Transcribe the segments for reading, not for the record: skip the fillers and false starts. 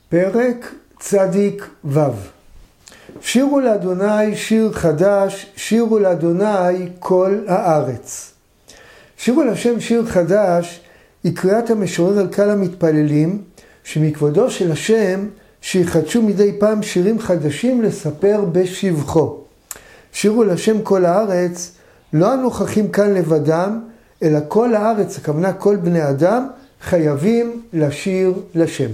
פרק צדיק ו'. שירו לאדוני שיר חדש, שירו לאדוני כל הארץ. שירו לשם שיר חדש היא קריאת המשורר על קהל המתפללים, שמכבודו של השם שיחדשו מדי פעם שירים חדשים לספר בשבחו. שירו לשם כל הארץ, לא הנוכחים כאן לבדם, אלא כל הארץ, הכוונה כל בני אדם, חייבים לשיר לשם.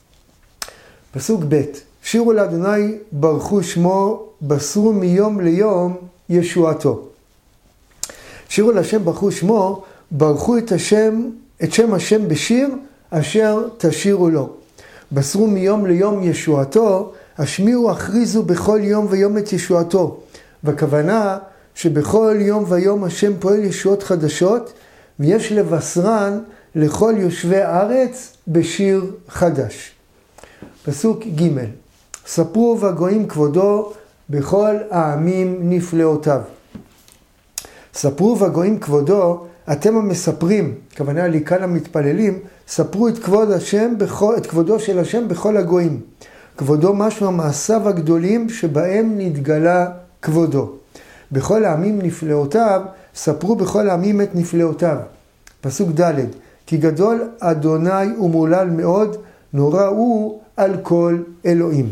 פסוק ב' שירו לאדוני ברכו שמו, בשרו מיום ליום ישועתו. שירו לשם ברכו שמו, ברכו את שם השם בשיר אשר תשירו לו. בשרו מיום ליום ישועתו, השמיעו הכריזו בכל יום ויום את ישועתו. והכוונה שבכל יום ויום השם פועל ישועות חדשות, ויש לבשרן לכל יושבי הארץ בשיר חדש. פסוק ג' ספרו וגויים כבודו בכל העמים נפלאותיו. ספרו וגויים כבודו, אתם המספרים, כוונה לי כאן המתפללים, ספרו את כבודו של השם בכל הגויים. כבודו משמע מעשיו הגדולים שבהם נתגלה כבודו. בכל העמים נפלאותיו, ספרו בכל העמים את נפלאותיו. פסוק ד' כי גדול אדוני ומהולל מאוד, נורא הוא על כל אלוהים.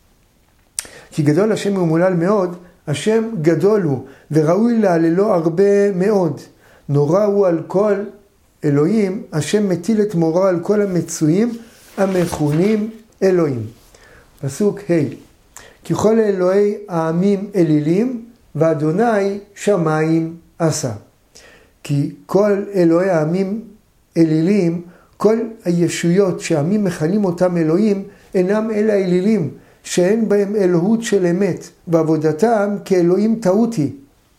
כי גדול השם ומהולל מאוד, השם גדול הוא, וראוי להללו הרבה מאוד. נורא הוא על כל אלוהים, השם מטיל את מורו על כל המצויים המכונים אלוהים. פסוק ה' כי כל אלוהי העמים אלילים, ואדוני שמיים עשה. כי כל אלוהי העמים אלילים, כל הישויות שהעמים מכנים אותם אלוהים, אינם אלא אלילים, שאין בהם אלוהות של אמת, ועבודתם כאלוהים טעותי.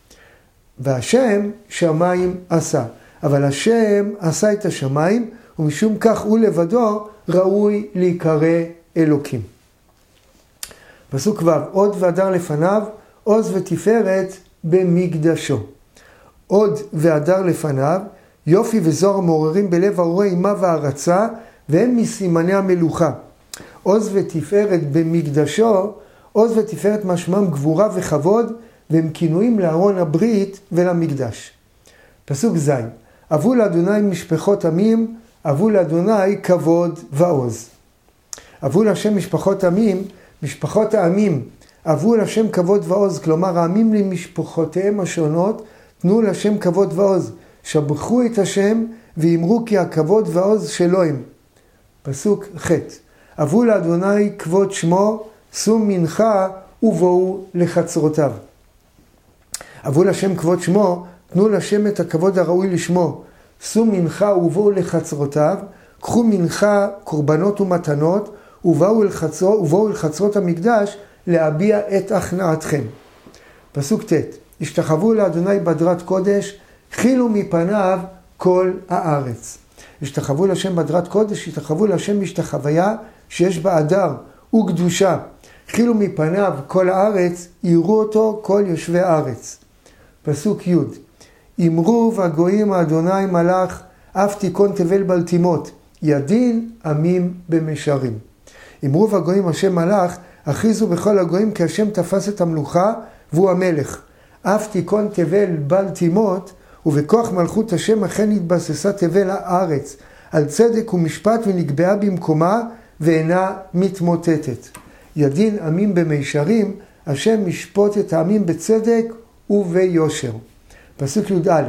והשם שמיים עשה. אבל השם עשה את השמיים, ומשום כך הוא לבדו ראוי להיקרא אלוקים. פסוק ו' עוד והדר לפניו, עוז ותפארת במקדשו. עוד והדר לפניו, יופי וזוהר מעוררים בלב הרואה אימה והערצה, והם מסימני המלוכה. עוז ותפארת במקדשו, עוז ותפארת משמעם גבורה וכבוד, והם כינויים לארון הברית ולמקדש. פסוק ז' אבו לאדוני משפחות עמים, אבו לאדוני כבוד ועוז. אבו להשם משפחות עמים, משפחות העמים, אבו להשם כבוד ועוז, כלומר העמים למשפחותיהם השונות, תנו להשם כבוד ועוז, שבחו את השם ואמרו כי הכבוד ועוז שלו הם. פסוק ח' אבו לאדוני כבוד שמו, שום מנחה ובואו לחצרותיו. אבו להשם כבוד שמו, תנו להשם את הכבוד הראוי לשמו, שום מנחה ובואו לחצרותיו, קחו מנחה קורבנות ומתנות, ובואו אל חצרות המקדש להביע את הכנעתכם. פסוק ט' השתחוו לאדוני בדרת קודש, חילו מפניו כל הארץ. השתחוו להשם בדרת קודש, השתחוו להשם משתחוויה שיש בה הדר וקדושה. חילו מפניו כל הארץ, יראו אותו כל יושבי הארץ. פסוק י' אמרו והגויים האדוני מלך, אף תיכון תבל בלטימות, ידין עמים במישרים. אמרו והגויים השם מלך, הכריזו בכל הגויים כי השם תפס את המלוכה והוא המלך. אף תיכון תבל בלטימות, ובכוח מלכות השם אכן התבססה תבל הארץ, על צדק ומשפט ונקבעה במקומה ואינה מתמוטטת. ידין עמים במישרים, השם משפוט את העמים בצדק וביושר. פסוק י"א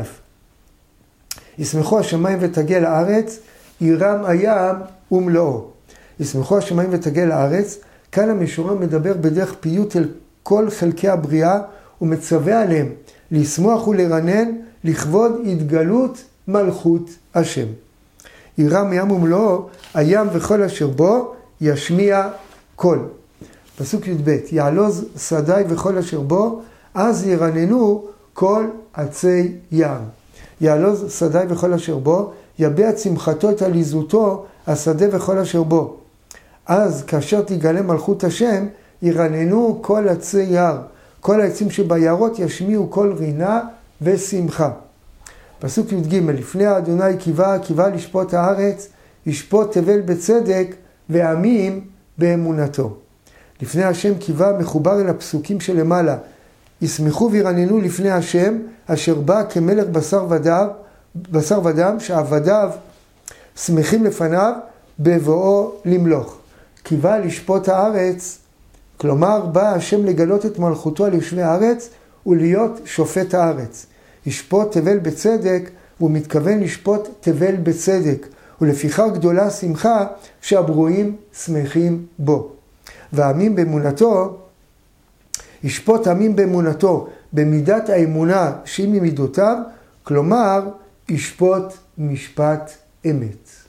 ישמחו השמיים ותגל הארץ, ירם הים ומלואו. ישמחו השמיים ותגל הארץ, כאן המשורר מדבר בדרך פיוט אל כל חלקי הבריאה, ומצווה עליהם לשמוח ולרנן לכבוד התגלות מלכות השם. ירם ים ומלואו, הים וכל אשר בו ישמיע קול. פסוק י"ב יעלוז שדי וכל אשר בו, אז ירננו כל עצי ים. יעלוז שדי וכל אשר בו, יביע צמחתו את עליזותו השדה וכל אשר בו. אז כאשר תגלה מלכות השם, ירננו כל עצי יער. כל העצים שביערות ישמיעו כל רינה ושמחה. פסוק י"ג לפני אדוני קיווה לשפוט הארץ, ישפוט תבל בצדק, ועמים באמונתו. לפני השם קיווה מחובר אל הפסוקים שלמעלה. ישמחו וירננו לפני השם, אשר בא כמלך בשר ודם, שעבדיו שמחים לפניו בבואו למלוך. קיווה לשפוט הארץ, כלומר בא השם לגלות את מלכותו על יושבי הארץ ולהיות שופט הארץ. ישפוט תבל בצדק, והוא מתכוון לשפוט תבל בצדק, ולפיכך גדולה שמחה שהברואים שמחים בו. והעמים באמונתו, ישפוט עמים באמונתו, במידת האמונה שהיא ממידותיו, כלומר ישפוט משפט אמת.